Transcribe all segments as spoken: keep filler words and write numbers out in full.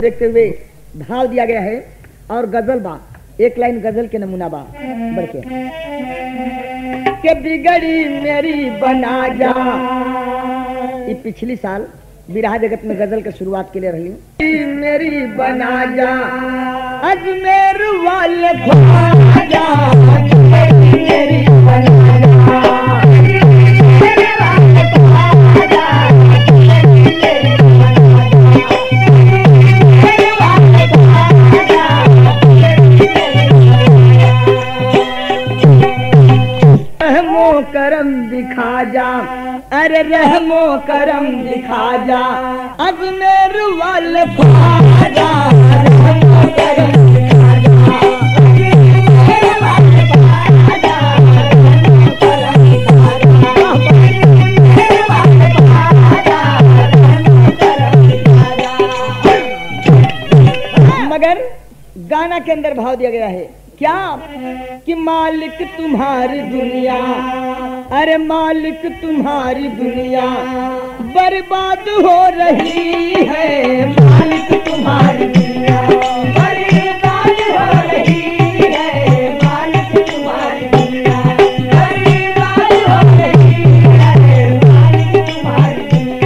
देखते हुए भाव दिया गया है और गजल बा, एक लाइन गजल के नमूना बा बढ़ के के बिगड़ी मेरी बना जा। ये पिछली साल बिरहा जगत में गजल के शुरुआत के लिए रही मेरी बना जा अजमेर वाले ख्वाजा मेरी बना करम दिखा जा, अरे रहमो करम दिखा जा अजमेर वाले ख्वाजा रहमो करम दिखा जा अजमेर वाले ख्वाजा रहमो करम दिखा जा अजमेर वाले ख्वाजा रहमो करम दिखा जा। मगर गाना के अंदर भाव दिया गया है क्या कि मालिक तुम्हारी दुनिया, अरे मालिक तुम्हारी दुनिया बर्बाद हो रही है, मालिक तुम्हारी दुनिया बर्बाद हो रही है, मालिक तुम्हारी दुनिया बर्बाद हो रही है, मालिक तुम्हारी दुनिया।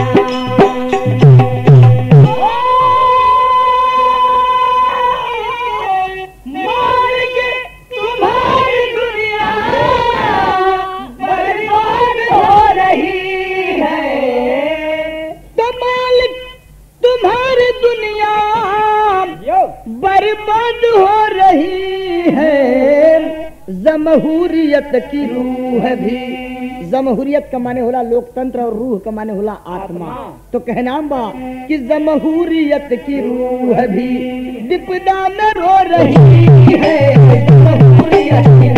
बर्बाद हो रही है जमहूरियत की रूह भी, जमहूरियत का माने होला लोकतंत्र और रूह का माने होला आत्मा। तो कहना बा कि जमहूरियत की रूह भी विपदा में रो रही है, जमहूरियत की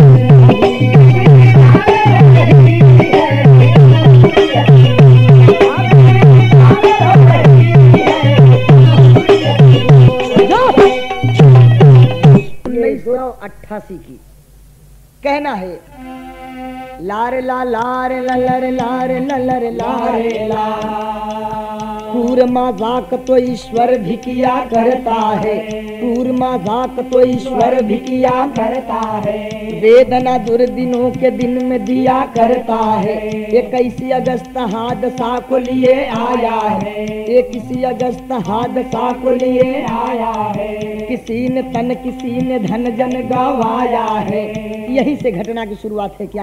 अट्ठासी की कहना है लारे ला लारे ललर लारे ललर लारे ला कूरमा जाक तो ईश्वर भी किया करता है, कूरमा जाक तो ईश्वर भी किया करता है, वेदना दुर्दिनों के दिन में दिया करता है, इक्कीस अगस्त हादसा को लिए आया है, इक्कीस अगस्त हादसा को लिए आया है, किसी ने तन किसी ने धन जन गवाया है। यही से घटना की शुरुआत है क्या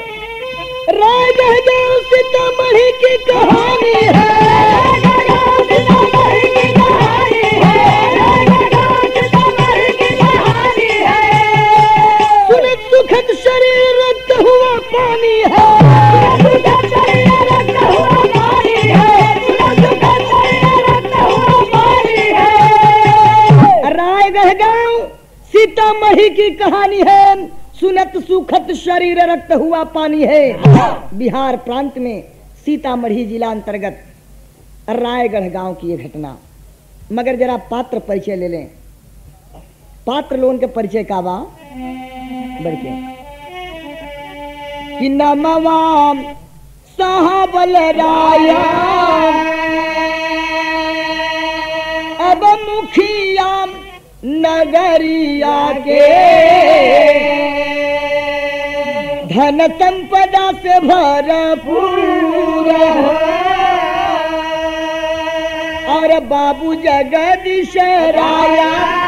रायगढ़ सीतामढ़ी की कहानी है, सुनित सुखद शरीर रक्त हुआ पानी है, रायगढ़ गांव सीतामढ़ी की कहानी है, सुनत सुखत शरीर रक्त हुआ पानी है। बिहार प्रांत में सीतामढ़ी जिला अंतर्गत रायगढ़ गांव की ये घटना। मगर जरा पात्र परिचय ले लें, पात्र लोगों के परिचय का बा बढ़ के कि नमवा साहबल राया अब मुखिया नगरिया के धन संपदा से भरपूर और बाबू जगदीश राया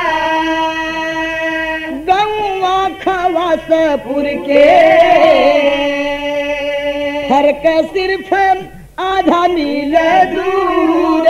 गौवा खवासपुर के हर का सिर्फ आधा मील दूर।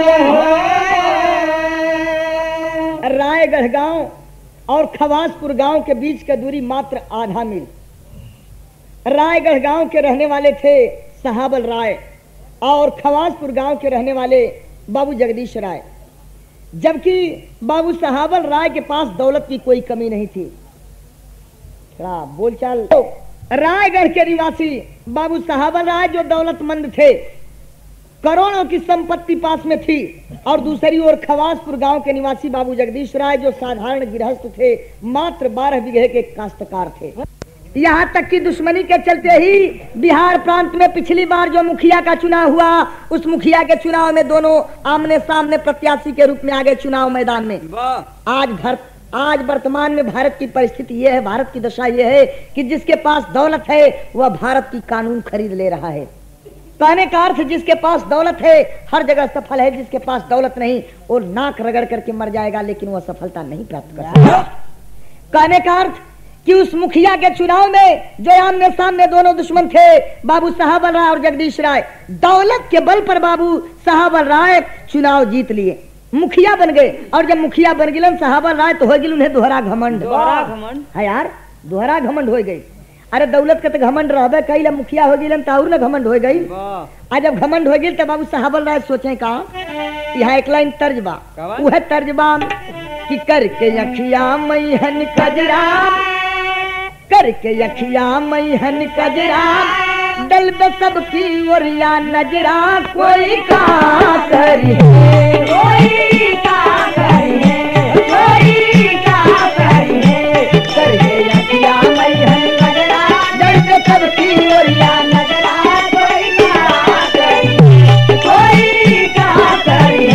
रायगढ़ गांव और खवासपुर गांव के बीच का दूरी मात्र आधा मील। रायगढ़ गांव के रहने वाले थे साहबल राय और खवासपुर गांव के रहने वाले बाबू जगदीश राय। जबकि बाबू साहबल राय के पास दौलत की कोई कमी नहीं थी। थोड़ा बोलचाल। रायगढ़ के निवासी बाबू साहबल राय जो दौलतमंद थे, करोड़ों की संपत्ति पास में थी, और दूसरी ओर खवासपुर गांव के निवासी बाबू जगदीश राय जो साधारण गृहस्थ थे, मात्र बारह बीघे के काश्तकार थे। यहाँ तक कि दुश्मनी के चलते ही बिहार प्रांत में पिछली बार जो मुखिया का चुनाव हुआ, उस मुखिया के चुनाव में दोनों आमने सामने प्रत्याशी के रूप में आ गए चुनाव मैदान में। आज भर आज वर्तमान में भारत की परिस्थिति यह है, भारत की दशा यह है कि जिसके पास दौलत है वह भारत की कानून खरीद ले रहा है। कहने का अर्थ जिसके पास दौलत है हर जगह सफल है, जिसके पास दौलत नहीं वो नाक रगड़ करके मर जाएगा लेकिन वह सफलता नहीं प्राप्त कर सकता। कहने का अर्थ कि उस मुखिया के चुनाव में जो आमने सामने दोनों दुश्मन थे, बाबू साहब राय और जगदीश राय, दौलत के बल पर बाबू साहब राय चुनाव जीत लिए, मुखिया बन गए। और जब मुखिया बन गए साहब राय तो हो गई उन्हें दोहरा घमंड। दोहरा घमंड है यार, दोहरा घमंड हो गई। अरे दौलत के तो घमंड रहबे कई, मुखिया हो गई तो और ना घमंड हो गई। आज जब घमंड हो गई तो बाबू साहब राय सोचे का यहाँ एक लाइन तर्जबा, वह तर्जबा कि करके अखिया मैहन कजरा, करके अखिया मैहन कजरा, दल बे सबकी ओरिया नजरा, कोई का करी कोई का करी कोई का करी, करके अखिया मैहन कजरा, दल बे सबकी ओरिया नजरा, कोई का करी कोई का करी।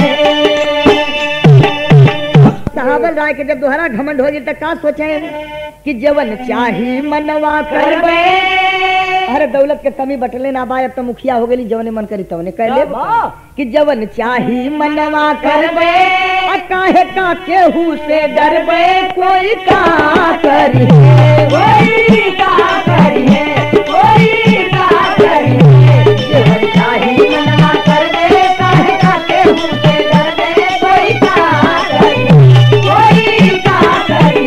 साहबल राय के जब दोहरा घमंड हो गई तो का सोचे कि जवन चाही मनवा करबे। अरे दौलत के कमी बटले ना बाय, अब तो मुखिया हो गई, जवने मन करी तवने कर ले कि जवन चाही मनवा करबे, काहे का केहू से डरबे, कोई का करी कोई का करी कोई का करी, जवन चाही मनवा करबे, काहे का केहू से डरबे, कोई का करी कोई का करी।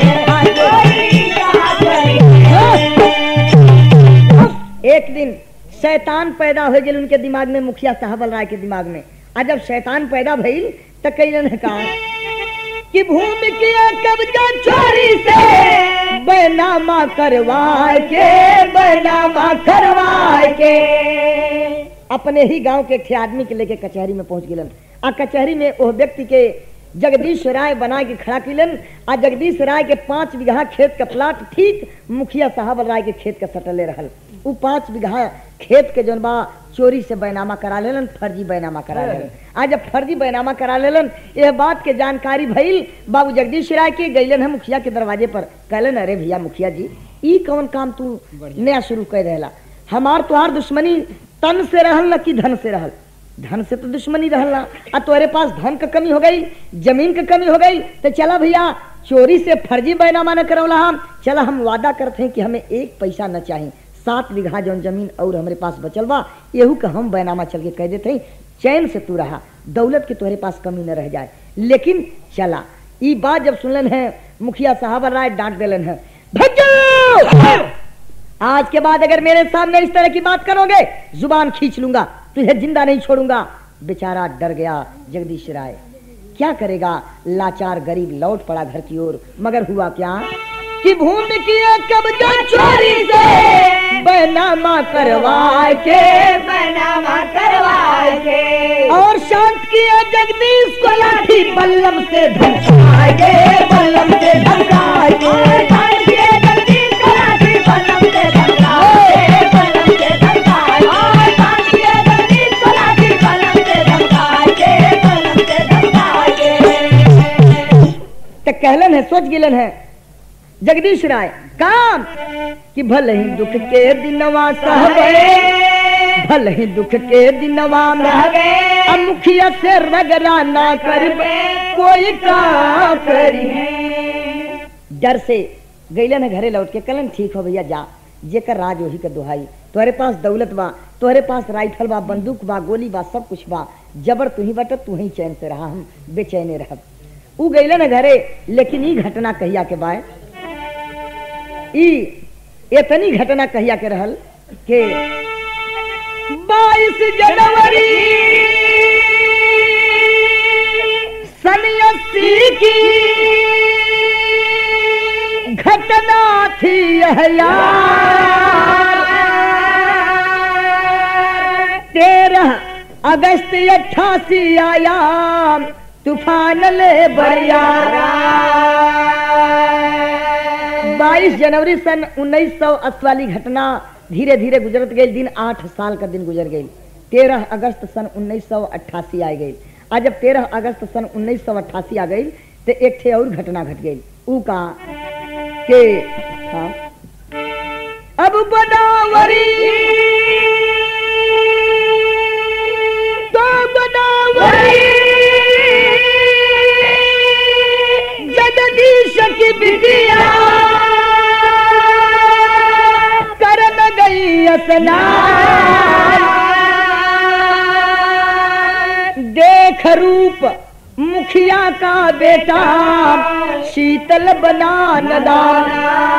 एक दिन शैतान पैदा हो गया उनके दिमाग में, मुखिया साहबल राय के दिमाग में। आज जब शैतान पैदा भइल तो कइलन है कहा कि भूमि की कब्जा चोरी से बैनामा करवाए के, बैनामा करवाए के। अपने ही गांव के एक आदमी के लेके कचहरी में पहुंच गिलन। आ कचहरी में वो व्यक्ति के जगदीश राय बना के खड़ा किलन। आ जगदीश राय के पांच बीघा खेत का प्लाट ठीक मुखिया साहब राय के खेत का सटले रहल। उ पांच बीघा खेत के जौन बा चोरी से बैनामा करा लेलन, फर्जी बैनामा करा लेलन। आज जब फर्जी बैनामा करा लेलन, यह बात के जानकारी भइल बाबू जगदीश राय के गइलन है मुखिया के दरवाजे पर। कहलन अरे भैया मुखिया जी ई कौन काम तू नया शुरू कर रहला, हमार तुहार दुश्मनी तन से रहल न कि धन से रहल। धन से तो दुश्मनी रहला, आ तोरे पास धन का कमी हो गई, जमीन का कमी हो गई, तो चला भैया चोरी से फर्जी बैनामा न करवला हम, चला हम वादा करते हैं कि हमें एक पैसा न चाहिए, सात बीघा जौन जमीन और हमारे पास बचल बा एहू का हम बैनामा चल के कह देते हैं, चैन से तू रहा, दौलत की तोहरे पास कमी न रह जाए। लेकिन चला ये बात जब सुनलन है मुखिया साहब राय डांट दिलन है, भज्जो आज के बाद अगर मेरे सामने इस तरह की बात करोगे जुबान खींच लूंगा, तुझे जिंदा नहीं छोड़ूंगा। बेचारा डर गया जगदीश राय, क्या करेगा, लाचार गरीब लौट पड़ा घर की ओर। मगर हुआ क्या कि भूमि की कब्जा चोरी से बैनामा करवा के, बैनामा करवा के, और शांत किया जगदीश को लाठी बल्लम से धमकाए, बल्लम से धमकाए, शांत किया जगदीश को लाठी बल्लम से धमकाए, बल्लम से धमकाए, शांत किया जगदीश को लाठी बल्लम से धमकाए, बल्लम से धमकाए। तो कहलन है, सोच गिलन है जगदीश राय काम कि भले ही दुख के दिनवा सहबे, भले ही दुख के दिनवा महगे, अब मुखिया से रगड़ा ना करबे, कोई का करी। डर से गईलन घरे लौट के कलन ठीक हो भैया जा, जेकर राज वही का दुहाई, तोहरे पास दौलत बा, तोहरे पास राइफल बा, बंदूक बा, गोली बा, सब कुछ बा, जबर तू ही बट तू ही चैन से रहा, हम बेचैने रह। उ गईलन घरे, लेकिन ई घटना कहिया के बाय, इतनी घटना कहिया के रहल के बाईस जनवरी सन अस्सी की घटना थी यह यार। तेरह अगस्त अट्ठासी आया तूफान ले बरिया, बाईस जनवरी सन उन्नीस सौ अस्सी वाली घटना धीरे धीरे गुजरत गई। दिन आठ साल का दिन गुजर गई। तेरह अगस्त सन उन्नीस सौ अट्ठासी आ गई। आज जब तेरह अगस्त सन उन्नीस सौ अट्ठासी आ गई तो एक थे और घटना घट गई। ऊ का के हाँ अब गोदावरी तो गोदावरी जगदीश की बिटिया करन गई स्नान। देख रूप मुखिया का बेटा शीतल बना नदान।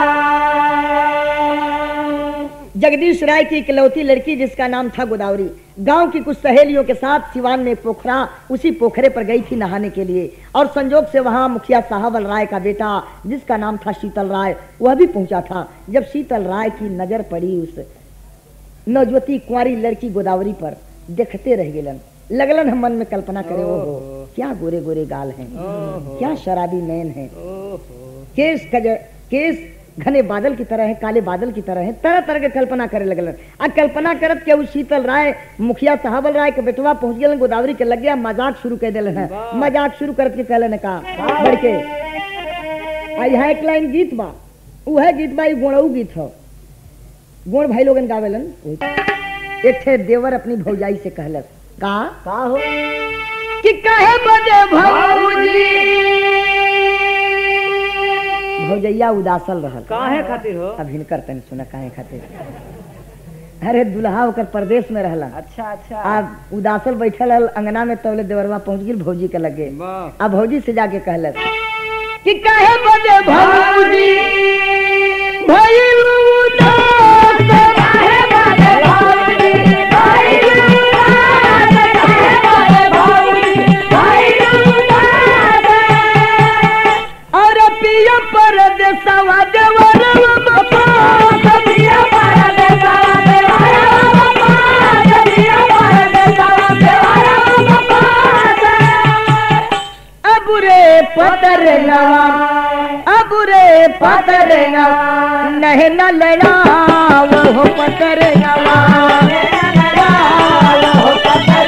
जगदीश राय की इकलौती लड़की जिसका नाम था गोदावरी गांव की कुछ सहेलियों के साथ सिवान में एक पोखरा, उसी पोखरे पर गई थी नहाने के लिए और संजोग से वहां मुखिया साहबल राय का बेटा जिसका नाम था शीतल राय वह भी पहुंचा था। जब शीतल राय की नजर पड़ी उस नौजवती कुंवारी लड़की गोदावरी पर देखते रह गेलन। लगलन हम मन में कल्पना करे ओ हो क्या गोरे गोरे गाल हैं, क्या शराबी नैन है, केस कजर केस घने बादल की तरह है, काले बादल की तरह है। तरह तरह के कल्पना करे लगलन। आ कल्पना करत के उस शीतल राय मुखिया साहबल राय के बेटवा पहुंच गए गोदावरी के लग गया मजाक शुरू कर दिलन है। मजाक शुरू करके कहलन का बढ़ के आ यहाँ एक लाइन गीत बा उ है गीत बा गोड़ऊ गीत हो गोड़ भाई लोगन गावेलन। एक थे देवर अपनी भौजाई से कहलस का का हो कि कहे बदे भौजी भौजैया उदासल रहल काहे खातिर हो? अब हिनकर तनी सुना काहे खातिर। अरे दुल्हा होकर परदेश में रहला। अच्छा अच्छा। अब उदासल बैठल रहल अंगना में तौले देवरवा पहुंच गई भौजी के लगे। अब भौजी से जाके कहलस कि काहे बदे भौजी भइल उदास काहे बदे भौजी भइल उदास काहे बदे भौजी भइल उदास और पिया परदेसवा देवरवा बापा पिया परदेसवा देवरवा बापा पिया परदेसवा देवरवा बापा अब रे पतर नवा अब रे पतर नवा नहीं न लड़ा वो पतर नवा वो पतर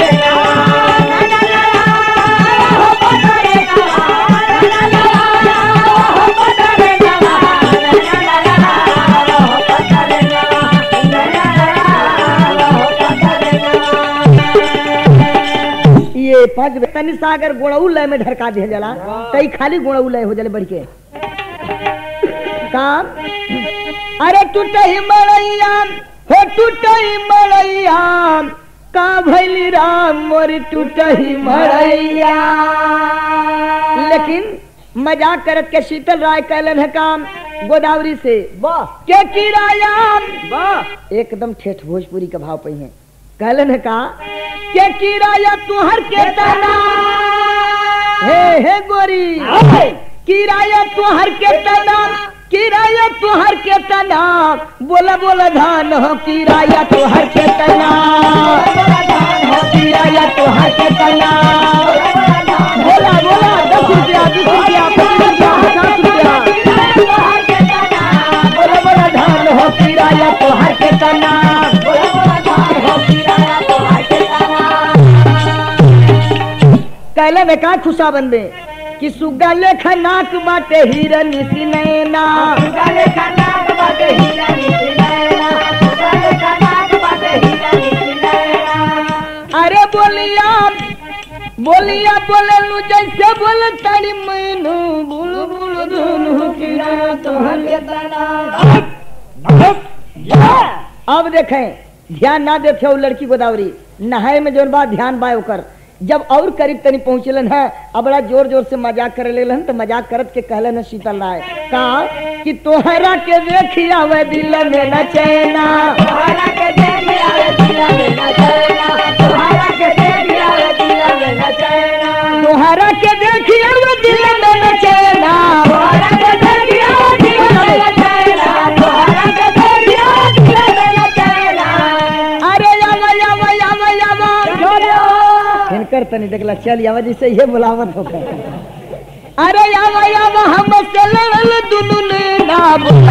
ये पांच तनी सागर गुणऊ लय में ढरका दिया जला कई खाली गुणऊ लय हो जले बढ़ के काम। अरे टूटही मड़ैया हो टूटही मड़ैया का भैली राम मोर टूटही मड़ैया। लेकिन मजाक करत के शीतल राय कहलन है काम गोदावरी से वाह के किराया वाह एकदम ठेठ भोजपुरी का भाव पही है। कहलन है का के किराया तुहर के तना हे हे गोरी किराया तुहर के तना किराया तुहर के तना बोला बोला धान हो किराया तुहर के तना किराया तुहर के तना बोला बोला दस रुपया बीस रुपया पच्चीस रुपया पचास रुपया बोला बोला धान हो किराया तुहर के तना कहले में का खुशा बंदे कि सुगा लेखा नाक बाटे हिरन सी नैना सुगा लेखा नाक बाटे हिरन सी नैना सुगा लेखा नाक बाटे हिरन सी नैना। अरे बोलिया बोलिया बोले लू जैसे बोल तारी मैनू बुल बुल धुनु किरा तोहर के तना। अब देखें ध्यान ना देते हो लड़की गोदावरी नहाए में जोन बात ध्यान बाय ओकर जब और करीब तनी पहुंचलन है अब बड़ा जोर जोर से मजाक करे लेलन तो मजाक करत के कहलन शीतल राय कहा कि तोहरा के देखिया वे दिल में न चैना तोहरा के देखिया वे दिल में न चैना तोहरा के देखिया वे दिल में न चैना तोहरा के देखिया वे दिल में न चैना तोहरा के देखिया वे दिल में न चैना तोहरा के देखिया दिल में न चैना। अरे यावा यावा यावा यावा इनकर तनी देखला चल यावा जैसे ये बुलावत होकर अरे यावा यावा हम से लड़ल दुनु ने ना बोला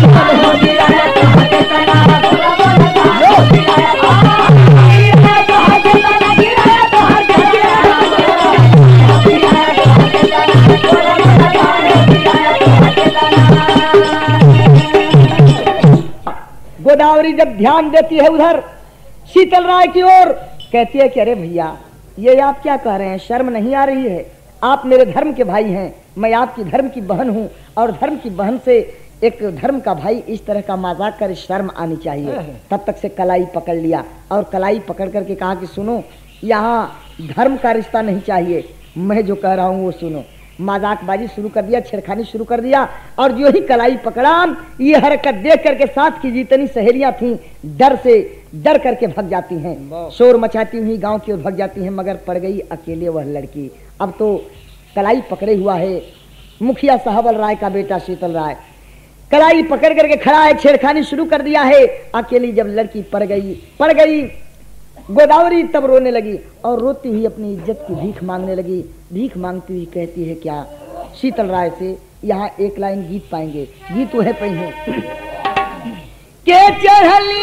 गोदावरी जब ध्यान देती है उधर शीतल राय की ओर, कहती है कि अरे भैया ये आप क्या कह रहे हैं, शर्म नहीं आ रही है? आप मेरे धर्म के भाई हैं, मैं आपकी धर्म की बहन हूं, और धर्म की बहन से एक धर्म का भाई इस तरह का मजाक करे, शर्म आनी चाहिए। तब तक से कलाई पकड़ लिया और कलाई पकड़ करके कहा कि सुनो, यहाँ धर्म का रिश्ता नहीं चाहिए, मैं जो कह रहा हूँ वो सुनो। मजाकबाजी शुरू कर दिया, छेड़खानी शुरू कर दिया, और जो ही कलाई पकड़ा, ये हरकत देख करके साथ की जितनी सहेलियां थीं डर से डर करके भग जाती हैं, शोर मचाती हुई गांव की ओर भग जाती हैं, मगर पड़ गई अकेले वह लड़की। अब तो कलाई पकड़े हुआ है मुखिया साहबल राय का बेटा शीतल राय, कलाई पकड़ करके खड़ा है, छेड़खानी शुरू कर दिया है। अकेली जब लड़की पड़ गई पड़ गई गोदावरी तब रोने लगी, और रोती हुई अपनी इज्जत की भीख मांगने लगी। भीख मांगती हुई कहती है क्या शीतल राय से, यहाँ एक लाइन गीत पाएंगे, गीत वह पई है के चढ़ली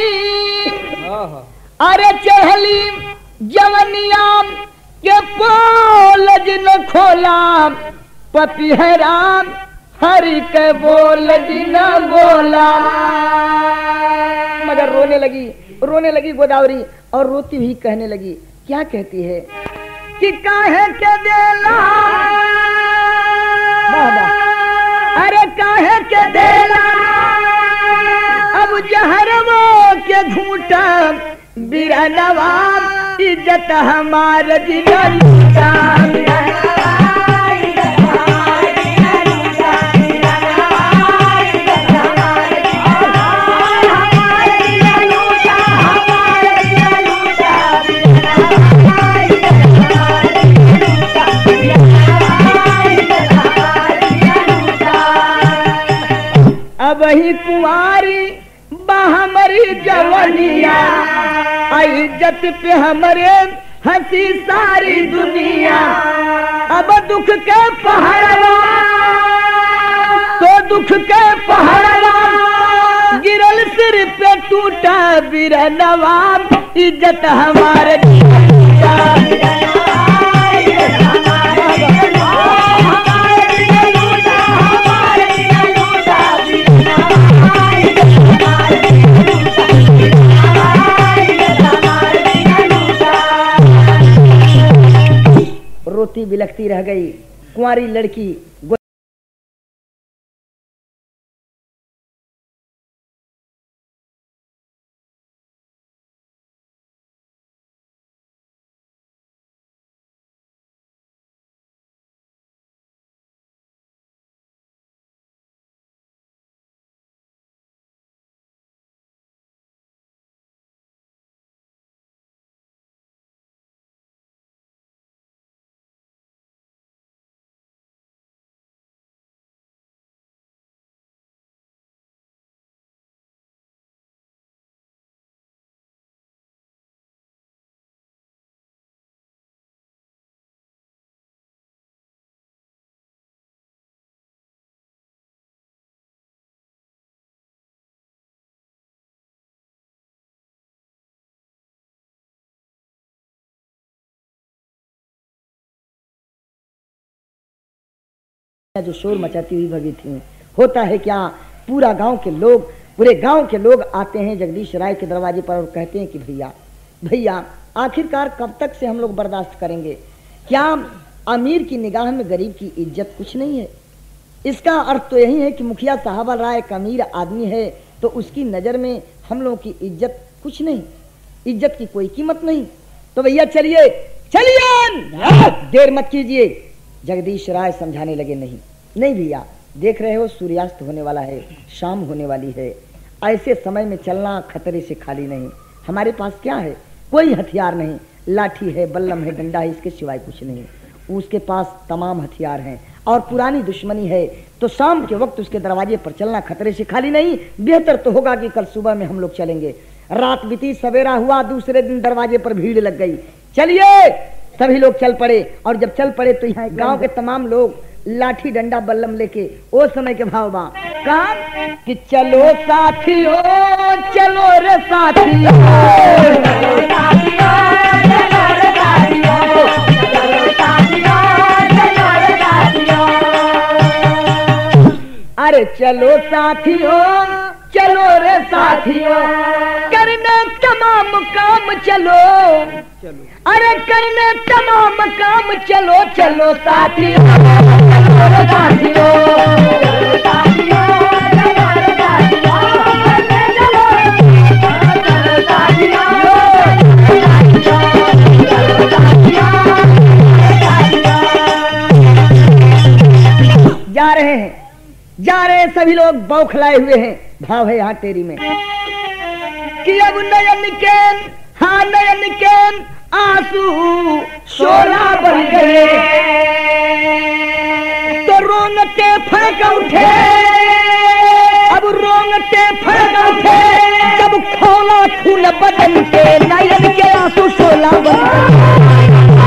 अरे चढ़ली जवनिया के पोल जिन खोला, पपिहरा हरि के बोल जिन बोला। मगर रोने लगी रोने लगी गोदावरी, और रोती हुई कहने लगी, क्या कहती है कि काहे के देला, अरे काहे के देला अब जहरवो के घूटा, बिरनवा इज्जत हमार जिना लूटा। वही कुंवारी बाहमरी जवनिया, इज्जत पे हमारे हंसी सारी दुनिया। अब दुख के पहाड़वा तो दुख के पहाड़वा, गिरल सिर पे टूटा बिरनवा, इज्जत हमारे रोती बिलखती रह गई कुंवारी लड़की। जो शोर मचाती हुई भगी थी। होता है क्या, पूरा गांव के लोग पूरे गांव के लोग आते हैं जगदीश राय के दरवाजे पर और कहते हैं कि भैया भैया आखिरकार कब तक से हम लोग बर्दाश्त करेंगे? क्या अमीर की निगाह में गरीब की इज्जत कुछ नहीं है? इसका अर्थ तो यही है कि मुखिया साहबल राय एक अमीर आदमी है तो उसकी नजर में हम लोगों की इज्जत कुछ नहीं, इज्जत की कोई कीमत नहीं। तो भैया चलिए चलिए, देर मत कीजिए। जगदीश राय समझाने लगे, नहीं नहीं भैया, देख रहे हो सूर्यास्त होने वाला है, शाम होने वाली है, ऐसे समय में चलना खतरे से खाली नहीं। हमारे पास क्या है? कोई हथियार नहीं, लाठी है, बल्लम है, डंडा है, इसके सिवाय कुछ नहीं। उसके पास तमाम हथियार हैं और पुरानी दुश्मनी है, तो शाम के वक्त उसके दरवाजे पर चलना खतरे से खाली नहीं। बेहतर तो होगा कि कल सुबह में हम लोग चलेंगे। रात बीती, सवेरा हुआ, दूसरे दिन दरवाजे पर भीड़ लग गई। चलिए सभी लोग चल पड़े और जब चल पड़े तो यहाँ गांव के तमाम लोग लाठी डंडा बल्लम लेके ओ समय के भाव बा काम कि चलो साथियों चलो रे साथियों अरे चलो साथियों चलो रे साथियों करने तमाम काम चलो अरे करने तमाम काम चलो चलो साथियों चलो रे साथियों जा रहे हैं जा रहे हैं सभी लोग बौखलाए हुए हैं। भाव है यहाँ तेरी में कि अब नयन के हाँ नयन के आंसू शोला बन गए तो रोंगटे फड़क उठे अब रोंगटे फड़क उठे जब खोला खून बदन के नयन के आंसू शोला बन गए।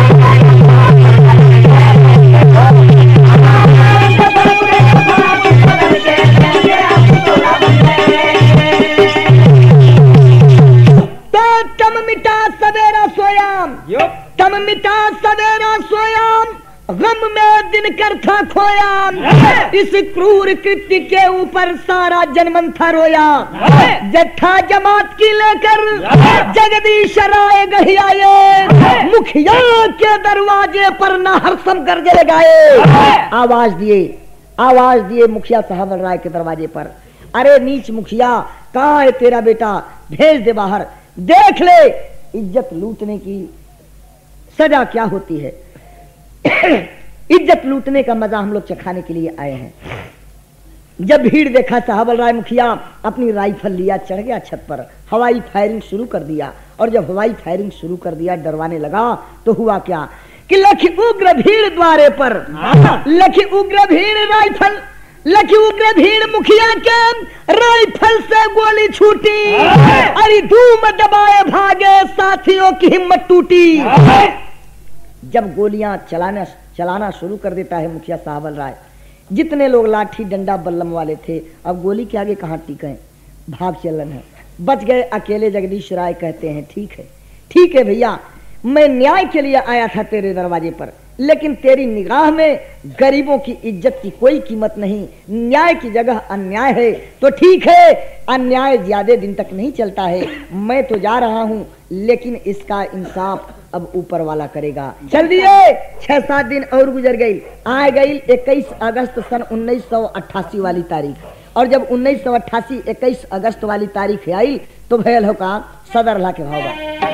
तम मिटा सवेरा सोयाम तम मिटा सवेरा सोयाम गम में दिन कर था खोयाम इस क्रूर कृत्य के ऊपर सारा जनमन था रोया जत्था जमात की लेकर जगदीश राय गढ़ आए मुखिया के दरवाजे पर ना हर्षम गरजे गाए आवाज दिए आवाज दिए मुखिया साहब राय के दरवाजे पर अरे नीच मुखिया कहाँ है तेरा बेटा भेज दे बाहर देख ले इज्जत लूटने की सजा क्या होती है। इज्जत लूटने का मजा हम लोग चखाने के लिए आए हैं। जब भीड़ देखा साहबल राय मुखिया अपनी राइफल लिया चढ़ गया छत पर हवाई फायरिंग शुरू कर दिया और जब हवाई फायरिंग शुरू कर दिया डरवाने लगा तो हुआ क्या कि लखी उग्र भीड़ द्वारे पर लखी उग्र भीड़ राइफल लखी उग्र भीड़ मुखिया के राइफल से गोली छूटी अरे धूम दबाए भागे साथियों की हिम्मत टूटी। जब गोलियां चलाना चलाना शुरू कर देता है मुखिया साहबल राय जितने लोग लाठी डंडा बल्लम वाले थे अब गोली के आगे कहाँ टिके भाग चलन है बच गए अकेले। जगदीश राय कहते हैं ठीक है ठीक है भैया मैं न्याय के लिए आया था तेरे दरवाजे पर लेकिन तेरी निगाह में गरीबों की इज्जत की कोई कीमत नहीं न्याय की जगह अन्याय है तो ठीक है अन्याय ज्यादा दिन तक नहीं चलता है मैं तो जा रहा हूं लेकिन इसका इंसाफ अब ऊपर वाला करेगा। चल दिए छह सात दिन और गुजर गई आ गई इक्कीस अगस्त सन उन्नीस सौ अट्ठासी वाली तारीख और जब उन्नीस सौ अट्ठासी इक्कीस अगस्त वाली तारीख आई तो भयल हो का सदर ला के भाव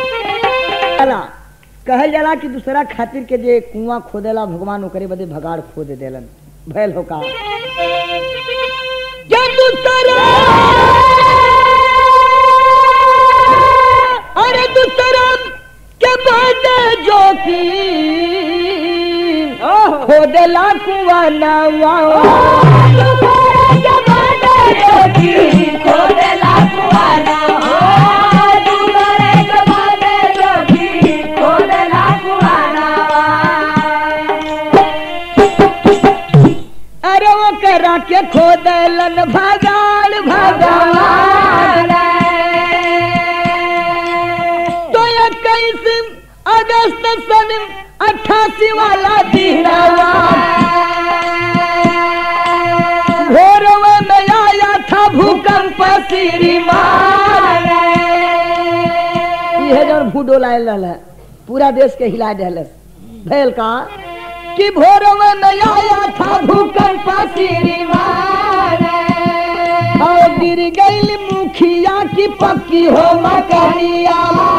कहल जाला कि दूसरा खातिर के जे कुआं खोदेला भगवान ओकरे बदे भगाड़ खोद देलन भयल हो का दूसरा अरे दूसरा के बदे जो की खोदेला कुआं नवा खोदेला कुआं नवा करा के खोदलन भगाड़ भगवान तो इक्कीस अगस्त सन अट्ठासी वाला दिनवा भोरवा में आया था भूकंप श्रीमान यह जब भूडो लायल है पूरा देश के हिला दिल भैल का कि भोरों में आया था भूकंप श्रीमान और गिर गई मुखिया की पक्की हो मकानिया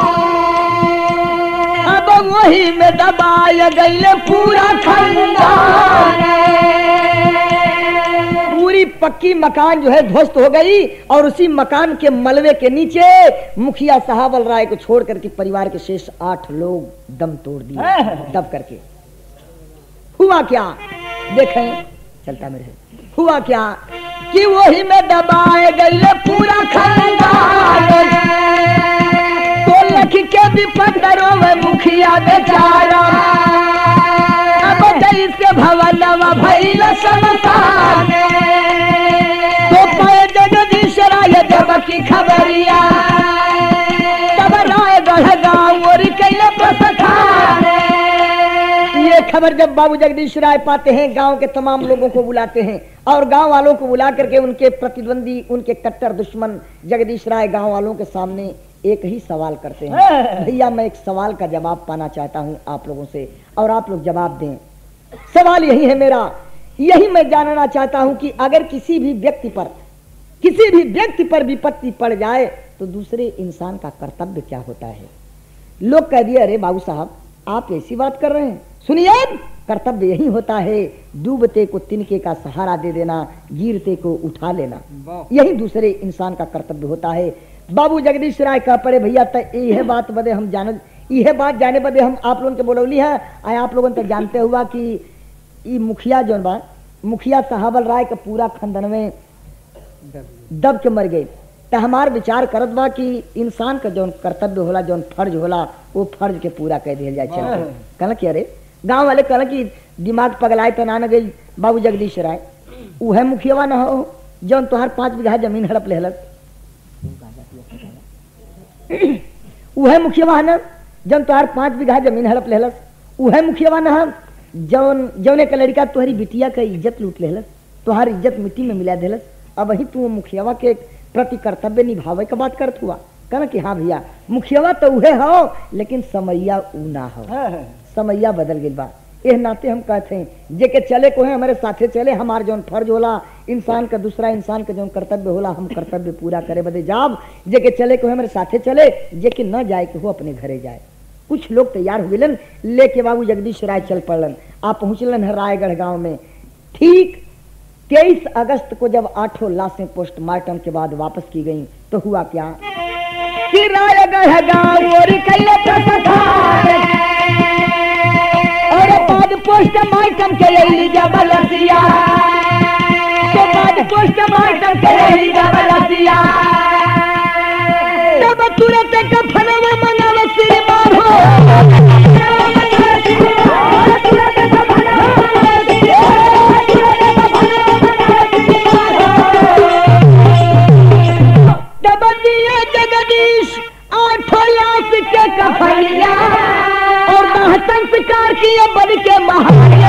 अब वही में दबाया गई पूरा खानदान पूरी पक्की मकान जो है ध्वस्त हो गई और उसी मकान के मलबे के नीचे मुखिया साहबल राय को छोड़ करके परिवार के शेष आठ लोग दम तोड़ दिए दब करके। हुआ क्या देखें चलता मेरे हुआ क्या कि वही में दबाए गए पूरा खानदान तो लख के विपत रोवे मुखिया बेचारा, अब जैसे भवनवा भइल समसान, तो पाए जगदीश राय जब की खबरिया, तब रायगढ़ गाँव और कैले प्रस्थान। ये खबर जब बाबू जगदीश राय पाते हैं, गांव के तमाम लोगों को बुलाते हैं और गांव वालों को बुला करके उनके प्रतिद्वंदी, उनके कट्टर दुश्मन जगदीश राय गांव वालों के सामने एक ही सवाल करते हैं, भैया मैं एक सवाल का जवाब पाना चाहता हूं आप लोगों से और आप लोग जवाब दें। सवाल यही है मेरा, यही मैं जानना चाहता हूं कि अगर किसी भी व्यक्ति पर किसी भी व्यक्ति पर विपत्ति पड़ जाए तो दूसरे इंसान का कर्तव्य क्या होता है। लोग कह दिए अरे बाबू साहब आप ऐसी बात कर रहे हैं, सुनिए कर्तव्य यही होता है, डूबते को तिनके का सहारा दे देना, गिरते को उठा लेना, यही दूसरे इंसान का कर्तव्य होता है। बाबू जगदीश राय कह पड़े भैया तो यह बात बदे हम जान यह बात जाने बदे हम आप लोगों के बोलौली है, आए आप लोगों ने तो जानते हुआ कि ये मुखिया जो बा मुखिया साहबल राय का पूरा खंदन में दब के मर गए, तो हमार विचार करत बा कि इंसान का जौन कर्तव्य होला, जौन फर्ज होला, वो फर्ज के पूरा कर दिया जाए। चल कहला कि अरे गांव वाले कहला कि दिमाग पगलाए तो ना न गई बाबू जगदीश राय, वह मुखिया न हो जौन तुहार पांच बीघा जमीन हड़प लेहलत, वह मुखिया न जौन तुहार पांच बीघा जमीन हड़प लेहलस, वह मुखिया न जौन जौने का लड़का तुम्हारी बिटिया का इज्जत लूट लेहलस, तुहार इज्जत मिट्टी में मिला देलस, अब वही तू मुखियावा के प्रति कर्तव्य निभावे का बात करत हुआ। कहना कि हाँ भैया मुखियावा तो उहे हो लेकिन समैया ऊ ना हो, समैया बदल गई बा। एह नाते हम कहते हैं जे के चले को है हमारे साथे चले, हमार जौन फर्ज होला इंसान का दूसरा इंसान का जौन कर्तव्य होला हम कर्तव्य पूरा करे बदे जाब, जे के चले को है हमारे साथे चले, जे के न जाए के हो अपने घरे जाए। कुछ लोग तैयार हुए लेके बाबू जगदीश राय चल पड़लन, आप पहुंचलन है रायगढ़ गांव में। ठीक तेईस अगस्त को जब आठों लाशें पोस्टमार्टम के बाद वापस की गईं तो हुआ क्या कि रायगढ़ गांव और कैले प्रस्थान और बाद पोस्टमार्टम के लिए जबलसिया, तो बाद पोस्टमार्टम के लिए जबलसिया, तब तुरंत कफनवा मंगावे श्रीमान हो, जगदीश आठों लाश के कफनिया और संस्कार किए बन के महाराज।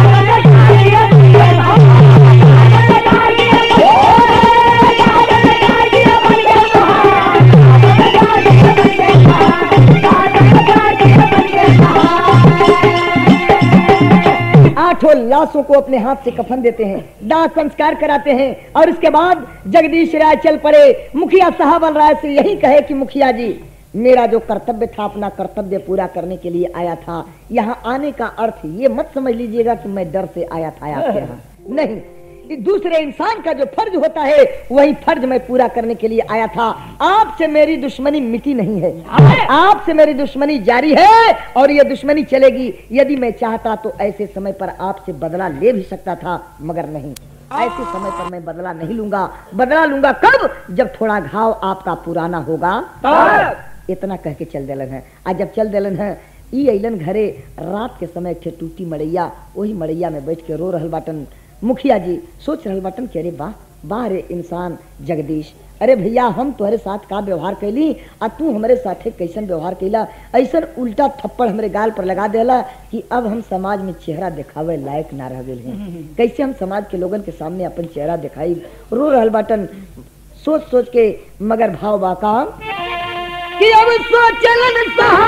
आठों लाशों को अपने हाथ से कफन देते हैं, दाह संस्कार कराते हैं और इसके बाद जगदीश राय चल पड़े मुखिया साहबल राय से यही कहे कि मुखिया जी मेरा जो कर्तव्य था अपना कर्तव्य पूरा करने के लिए आया था, यहाँ आने का अर्थ ये मत समझ लीजिएगा कि मैं डर से आया था आपके यहाँ, नहीं, दूसरे इंसान का जो फर्ज होता है वही फर्ज मैं पूरा करने के लिए आया था। आपसे मेरी दुश्मनी मिटी नहीं है, आपसे मेरी दुश्मनी जारी है और ये दुश्मनी चलेगी। यदि मैं चाहता तो ऐसे समय पर आपसे बदला ले भी सकता था, मगर नहीं, ऐसे समय पर मैं बदला नहीं लूंगा। बदला लूंगा कब? जब थोड़ा घाव आपका पुराना होगा। इतना कह के चल देलन है। आज जब चल देलन है ई अलन घरे रात के समय एक टूटी मड़ैया, वही मड़ैया में बैठ के रो रहल बाटन। मुखिया जी सोच रहल बाटन कि अरे वाह वाह रे इंसान जगदीश, अरे भैया हम तुम्हारे साथ का व्यवहार कैली और तू हमारे साथे कैसन व्यवहार कैला, ऐसा उल्टा थप्पड़ हमारे गाल पर लगा देला कि अब हम समाज में चेहरा दिखावे लायक ना रह गए हैं। कैसे हम समाज के लोगन के सामने अपन चेहरा दिखाई। रो रहल बाटन सोच सोच के, मगर भाव बाका कि अब सोचलन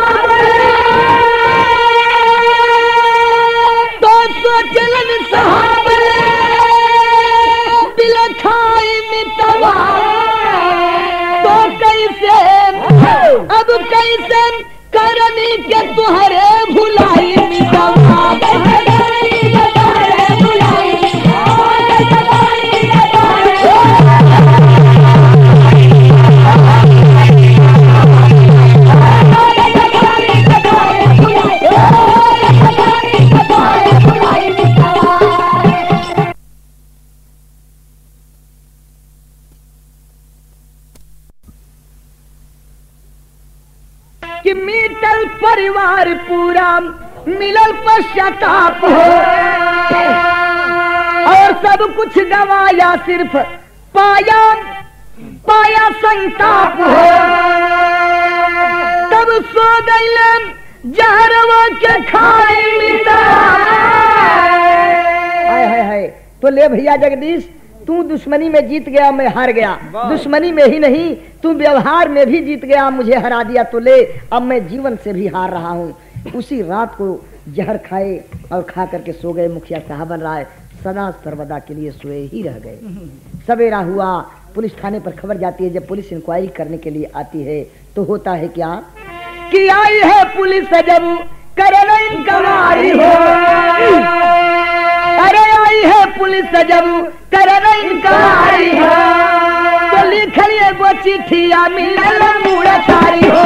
तो सोचलन साहब दिल खाई मिटवा तो कैसे अब कैसे करनी के तुहरे भुलाई मिटवा। परिवार पूरा मिलल पश्चाताप हो, और सब कुछ गवाया सिर्फ पाया पाया संताप हो। तब सो गईलन जहरवा के खाई मिटा। हाय हाय हाय। तो ले भैया जगदीश, तू दुश्मनी में जीत गया, मैं हार गया। दुश्मनी में ही नहीं, तू व्यवहार में भी जीत गया, मुझे हरा दिया। तो ले, अब मैं जीवन से भी हार रहा हूँ। उसी रात को जहर खाए और खा करके सो गए मुखिया साहबन राय। सदा सर्वदा के लिए सोए ही रह गए। सवेरा हुआ, पुलिस थाने पर खबर जाती है। जब पुलिस इंक्वायरी करने के लिए आती है तो होता है क्या कि आई है पुलिस जब करना इंक्वायरी हो। अरे आई है पुलिस जब करना इंक्वायरी हो, तो लिखलिए वो चिट्ठिया मिलल मुड़ा तारी हो।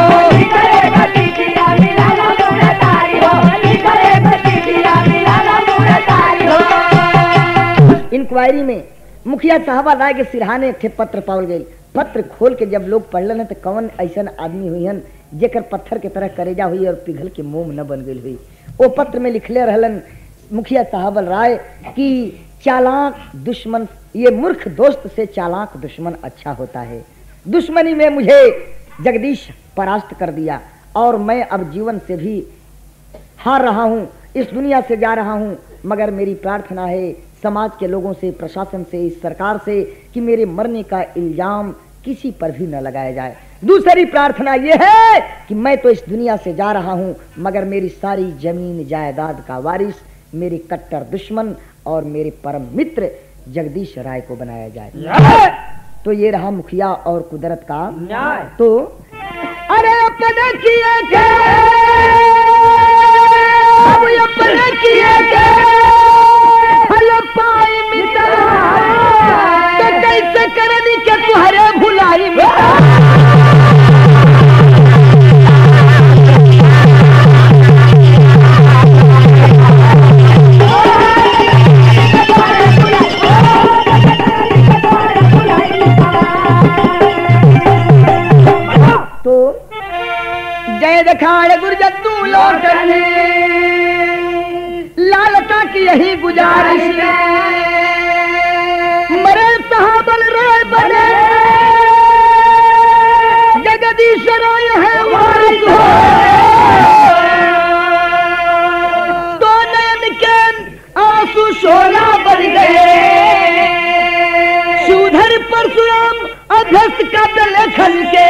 इंक्वायरी में मुखिया साहबा राय के सिरहाने थे पत्र पावल गए। पत्र खोल के जब लोग पढ़लन तो कौन ऐसा आदमी हुई हन जेकर पत्थर के तरह करेजा हुई और पिघल के मोम न बन गई हुई। वो पत्र में लिखले रहलन मुखिया साहबल राय कि चालाक दुश्मन, ये मूर्ख दोस्त से चालाक दुश्मन अच्छा होता है। दुश्मनी में मुझे जगदीश परास्त कर दिया और मैं अब जीवन से भी हार रहा हूँ, इस दुनिया से जा रहा हूँ। मगर मेरी प्रार्थना है समाज के लोगों से, प्रशासन से, इस सरकार से कि मेरे मरने का इल्जाम किसी पर भी न लगाया जाए। दूसरी प्रार्थना यह है कि मैं तो इस दुनिया से जा रहा हूं, मगर मेरी सारी जमीन जायदाद का वारिस मेरे कट्टर दुश्मन और मेरे परम मित्र जगदीश राय को बनाया जाए। तो ये रहा मुखिया और कुदरत का न्याय। तो अरे अपने किए के अब अपने किए के फल पाई मिटा, तो कैसे करनी के तुहरे भुलाई मिटा। तो जय दखाड़ गुरजद्दू लौटने लालता की यही गुजारिश मरे साहबल राय बने जगदीश राय है वारिस हो। तो नयन के आंसू शोला बन गए, सुधर परशुराम अभ्यस्त का लेखन के